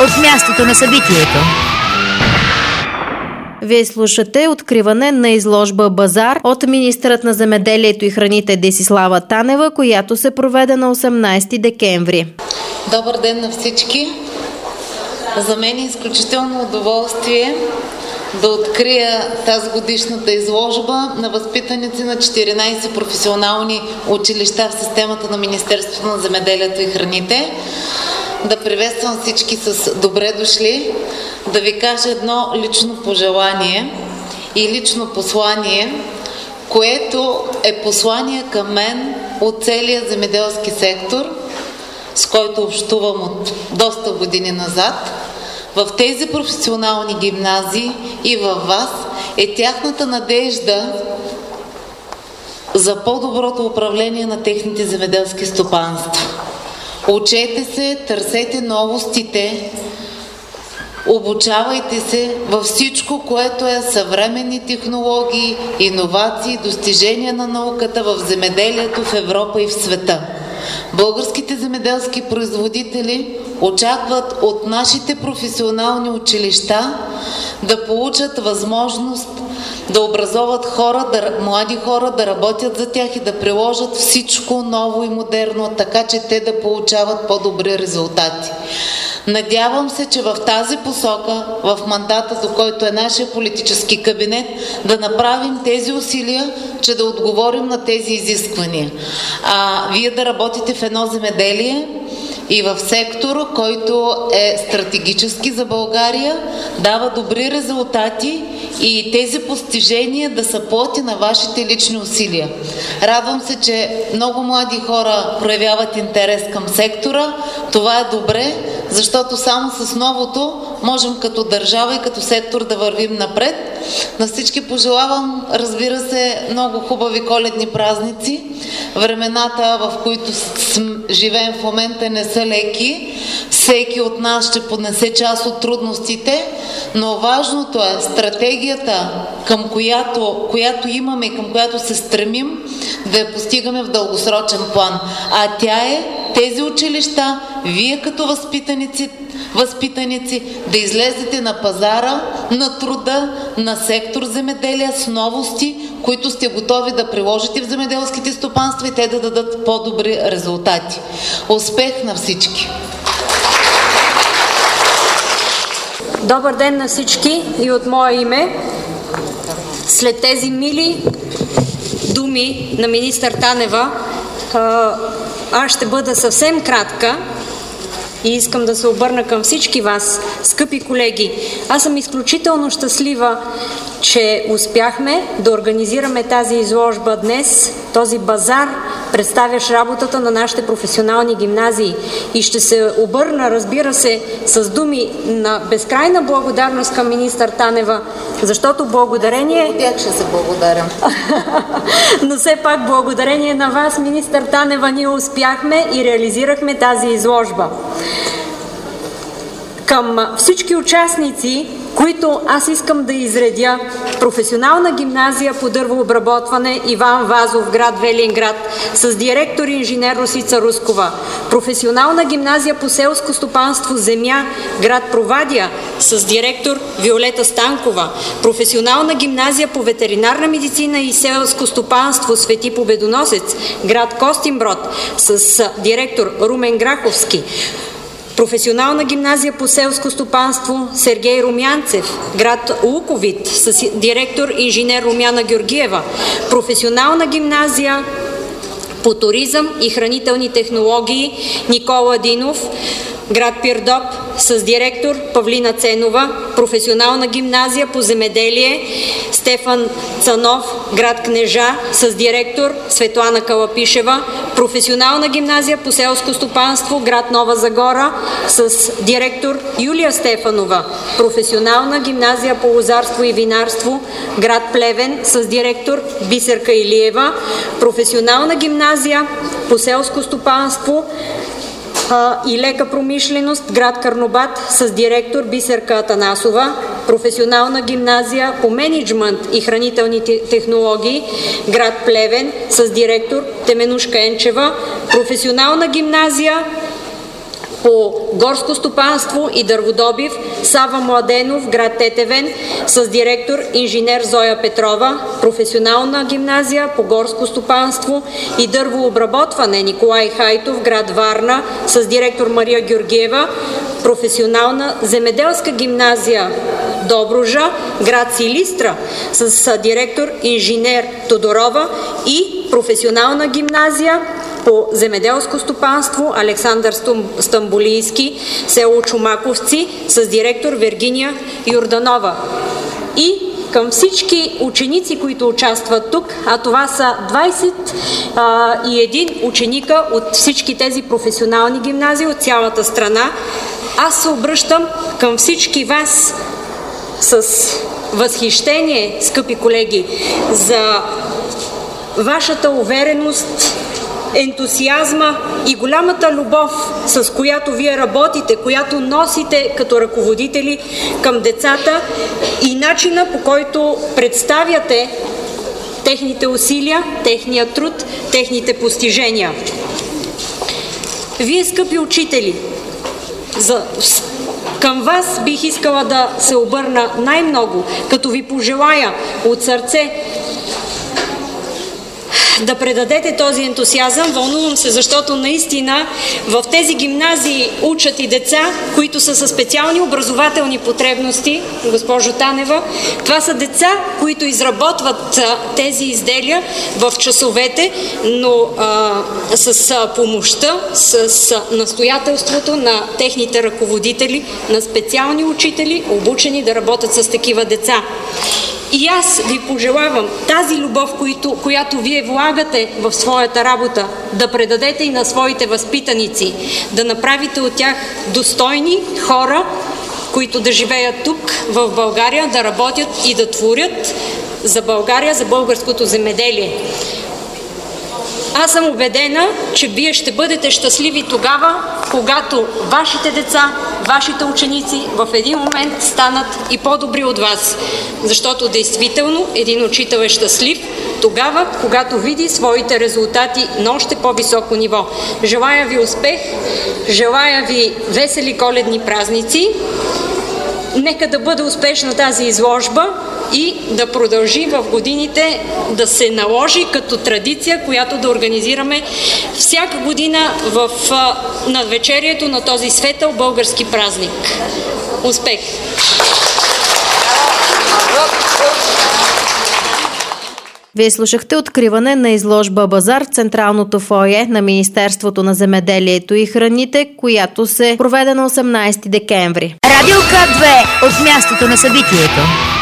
от мястото на събитието. Вие слушате откриване на изложба «Базар» от министърът на земеделието и храните Десислава Танева, която се проведе на 18 декември. Добър ден на всички! За мен е изключително удоволствие да открия тази годишната изложба на възпитаници на 14 професионални училища в системата на Министерството на земеделието и храните. Да приветствам всички с добре дошли, да ви кажа едно лично пожелание и лично послание, което е послание към мен от целия земеделски сектор, с който общувам от доста години назад. В тези професионални гимназии и във вас е тяхната надежда за по-доброто управление на техните земеделски стопанства. Учете се, търсете новостите, обучавайте се във всичко, което е съвременни технологии, иновации, достижения на науката в земеделието в Европа и в света. Българските земеделски производители очакват от нашите професионални училища да получат възможност да образоват хора, млади хора, да работят за тях и да приложат всичко ново и модерно, така че те да получават по-добри резултати. Надявам се, че в тази посока, в мандата, до който е нашия политически кабинет, да направим тези усилия, че да отговорим на тези изисквания. Вие да работите в едно земеделие и в сектор, който е стратегически за България, дава добри резултати и тези постижения да са плоти на вашите лични усилия. Радвам се, че много млади хора проявяват интерес към сектора. Това е добре, защото само с новото можем като държава и като сектор да вървим напред. На всички пожелавам, разбира се, много хубави коледни празници. Времената, в които живеем в момента, не са леки. Всеки от нас ще понесе част от трудностите, но важното е стратегията, към която имаме и към която се стремим, да я постигаме в дългосрочен план. А тя е тези училища, вие като възпитаници да излезете на пазара, на труда, на сектор земеделие с новости, които сте готови да приложите в земеделските стопанства и те да дадат по-добри резултати. Успех на всички! Добър ден на всички и от мое име. След тези мили думи на министър Танева, аз ще бъда съвсем кратка и искам да се обърна към всички вас, скъпи колеги. Аз съм изключително щастлива, че успяхме да организираме тази изложба днес, този базар, представящ работата на нашите професионални гимназии. И ще се обърна, разбира се, с думи на безкрайна благодарност към министър Танева, защото благодарение... Тях ще се благодаря. Но все пак благодарение на вас, министър Танева, ние успяхме и реализирахме тази изложба. Към всички участници, които аз искам да изредя: професионална гимназия по дървообработване Иван Вазов, град Велинград, с директор инженер Росица Рускова; професионална гимназия по селско стопанство Земя, град Провадия, с директор Виолета Станкова; професионална гимназия по ветеринарна медицина и селско стопанство Свети Победоносец, град Костинброд, с директор Румен Граховски; професионална гимназия по селско стопанство Сергей Румянцев, град Луковит, с директор инженер Румяна Георгиева; професионална гимназия по туризъм и хранителни технологии Никола Динов, град Пирдоп, с директор Павлина Ценова; професионална гимназия по земеделие Стефан Цанов, град Кнежа, с директор Светлана Калапишева; професионална гимназия по селско стопанство град Нова Загора, с директор Юлия Стефанова; професионална гимназия по лозарство и винарство град Плевен, с директор Бисерка Илиева; професионална гимназия по селско стопанство и лека промишленост град Карнобат, с директор Бисерка Атанасова; професионална гимназия по мениджмънт и хранителни технологии град Плевен, с директор Теменушка Енчева; професионална гимназия по горско стопанство и дърводобив Сава Младенов, град Тетевен, с директор инженер Зоя Петрова, професионална гимназия по горско стопанство и дървообработване Николай Хайтов, град Варна, с директор Мария Георгиева, професионална земеделска гимназия Добружа, град Силистра, с директор инженер Тодорова и професионална гимназия по земеделско стопанство Александър Стамбулийски, село Чумаковци, с директор Вергиния Йорданова. И към всички ученици, които участват тук, а това са 21 ученика от всички тези професионални гимназии от цялата страна, аз се обръщам към всички вас с възхищение, скъпи колеги, за вашата увереност, ентусиазма и голямата любов, с която вие работите, която носите като ръководители към децата и начина, по който представяте техните усилия, техния труд, техните постижения. Вие, скъпи учители, към вас бих искала да се обърна най-много, като ви пожелая от сърце да предадете този ентусиазъм. Вълнувам се, защото наистина в тези гимназии учат и деца, които са със специални образователни потребности, госпожо Танева. Това са деца, които изработват тези изделия в часовете, но с помощта, с настоятелството на техните ръководители, на специални учители, обучени да работят с такива деца. И аз ви пожелавам тази любов, която вие влагате в своята работа, да предадете и на своите възпитаници, да направите от тях достойни хора, които да живеят тук в България, да работят и да творят за България, за българското земеделие. Аз съм убедена, че вие ще бъдете щастливи тогава, когато вашите деца, вашите ученици в един момент станат и по-добри от вас. Защото действително един учител е щастлив тогава, когато види своите резултати на още по-високо ниво. Желая ви успех, желая ви весели коледни празници. Нека да бъде успешна тази изложба и да продължи в годините да се наложи като традиция, която да организираме всяка година в навечерието на този светъл български празник. Успех! Вие слушахте откриване на изложба Базар в централното фойе на Министерството на земеделието и храните, която се проведе на 18 декември. Радио К2 от мястото на събитието.